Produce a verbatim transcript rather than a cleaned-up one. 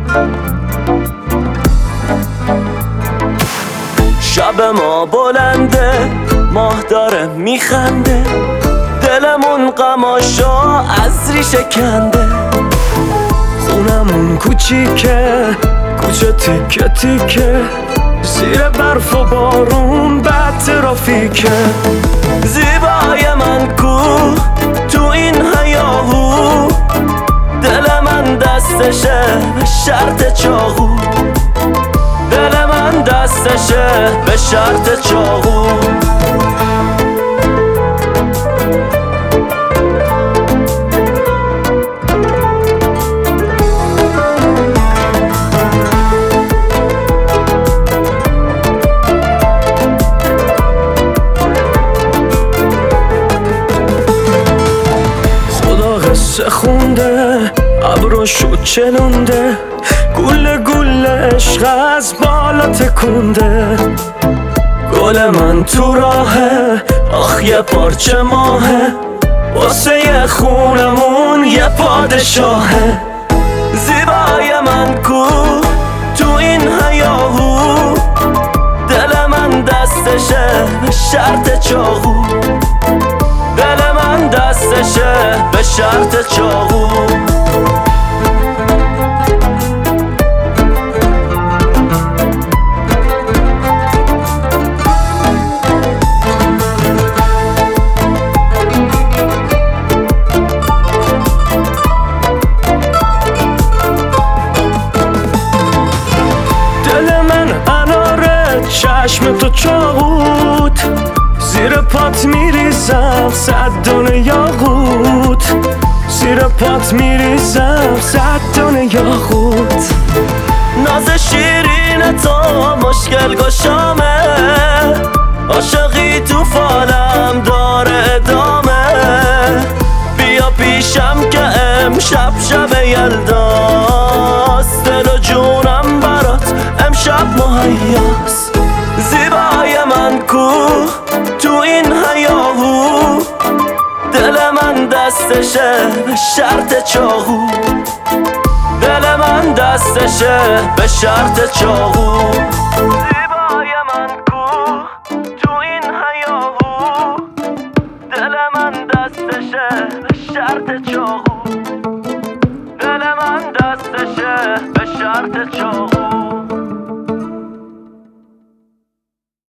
شب ما بلنده، ماه داره میخنده، دلمون قماشا از ریشه کنده. خونمون کوچیکه، کوچه تیکه تیکه، زیر برف و بارون بد ترافیکه. زیبای من کو تو این هیاهو، دل من دستشه به شرط چاقو، دل من دستشه به شرط چاقو. قصه خونده، ابروشو چلونده، گوله گوله عشق از بالا تکونده. گل من تو راهه، آخ یه پارچه ماهه، واسه یه خونمون یه پادشاهه. زیبای من کو تو این هیاهو، دل من دستشه به شرط چاقو، دل من دستشه به شرط چاقو. دل من اناره، چشم تو چاقوت، زیر پات میریزم صد دونه یاقوت، زیر پات میریزم صد دونه یاقوت. ناز شیرین تو مشکل گشامه، عاشقی تو فالم داره ادامه. بیا پیشم که امشب شب یلداست، دل و جونم برات امشب مهیاست. زیبای من کو تو این هیاهو، دل من دستشه به شرط چاقو، دل من دستشه به شرط چاقو. زیبای من کو تو این هیاهو، دل من دستشه به شرط چاقو، دل من دستشه به شرط چاقو.